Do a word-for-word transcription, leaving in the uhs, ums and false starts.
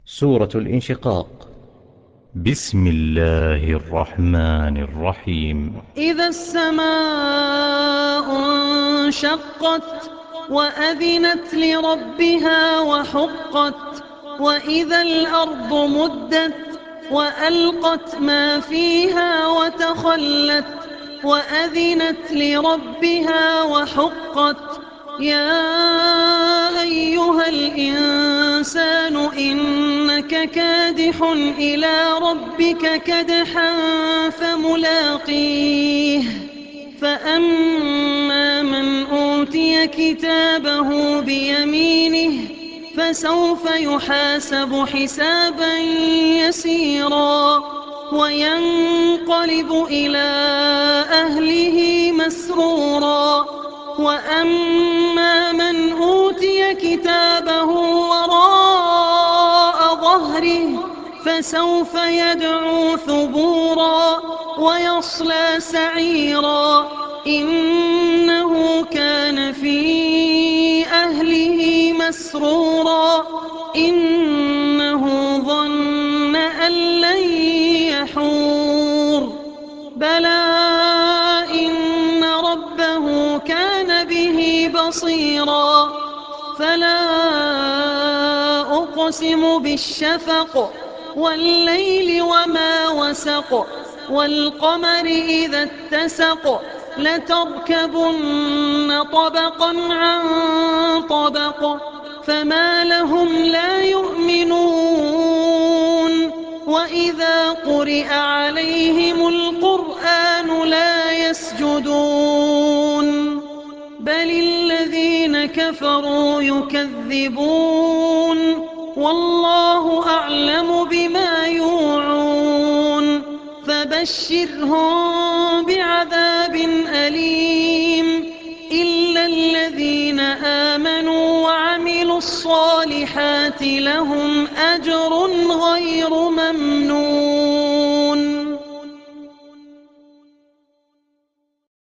سورة الانشقاق. بسم الله الرحمن الرحيم. إذا السماء انشقت وأذنت لربها وحقت وإذا الأرض مدت وألقت ما فيها وتخلت وأذنت لربها وحقت يا أيها الإنسان إنك كادح إلى ربك كدحا فملاقيه فأما من أوتي كتابه بيمينه فسوف يحاسب حسابا يسيرا وينقلب إلى أهله مسرورا وأما من أوتي كتابه وراء ظهره فسوف يدعو ثبورا ويصلى سعيرا إنه كان في أهله مسرورا إنه ظن أن لن يحور بلى إن ربه كان به بصيرا فلا أقسم بالشفق والليل وما وسق والقمر إذا اتسق لتركبن طبقا عن طبق فما لهم لا يؤمنون وإذا قرئ عليهم القرآن لا يسجدون بل الذين كفروا يكذبون والله أعلم بما يوعون فبشرهم بعذاب أليم إلا الذين آمنوا وعملوا الصالحات لهم أجر غير ممنون.